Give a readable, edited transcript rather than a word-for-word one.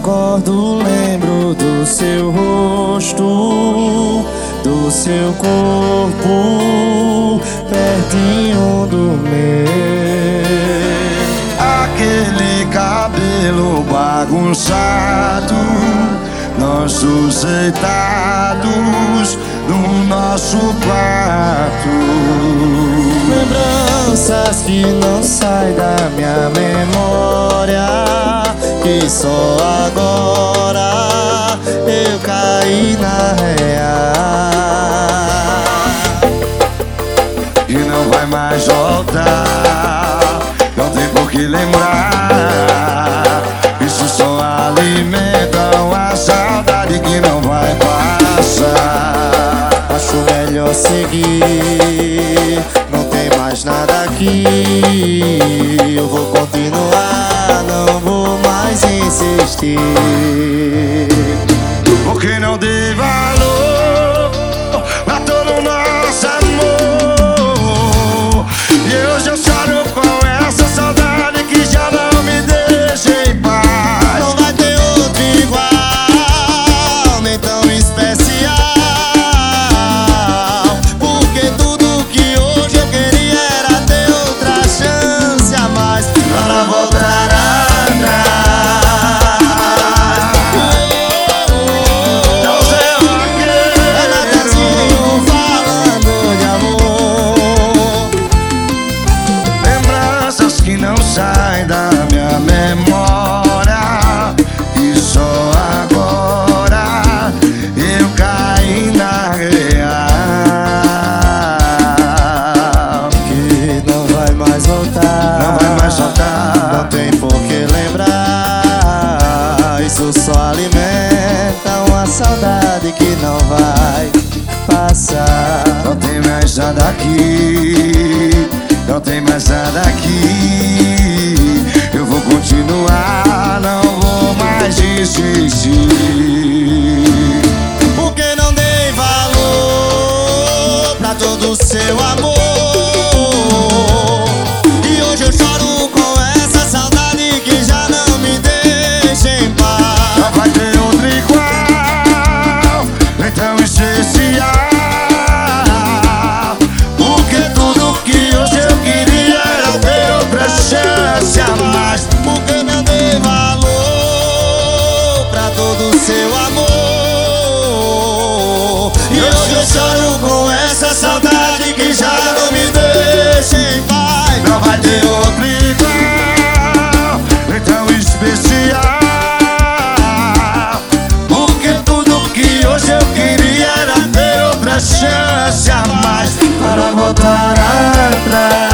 acordo, lembro do seu rosto, do seu corpo, pertinho do meu. Aquele cabelo bagunçado, nossos deitados no nosso quarto. Lembranças que não saem da minha memória, que só agora eu caí na real. E não vai mais voltar, não tem por que lembrar. Isso só alimenta uma saudade que não vai passar. Acho melhor seguir, não tem mais nada aqui. Eu vou continuar, não vou mais insistir. Porque não dei valor a todo o nosso amor. E hoje eu choro com essa saudade que já não me deixa em paz. Não vai ter outro igual, nem tão especial. Porque tudo que hoje eu queria era ter outra chance a mais para voltar atrás. É Natanzinho falando de amor. Lembranças que não saem da minha memória, e só agora eu caí na real. Que não vai mais voltar, Não vai mais voltar. não tem por que lembrar. Isso só alimenta uma saudade que não vai passar. Não tem mais nada aqui, não tem mais nada aqui. Eu vou continuar, não vou mais desistir. Porque não dei valor pra todo o seu amor. E hoje eu choro com essa saudade que já não me deixa em paz. Não vai ter outro igual, nem tão especial. Porque tudo que hoje eu queria era ter outra chance a mais. Porque não dei valor pra todo o seu amor. E hoje eu choro com essa saudade que já não me deixa em paz. Não vai ter outro igual, nem tão especial. Porque tudo que hoje eu queria era ter outra chance a mais Para voltar atrás.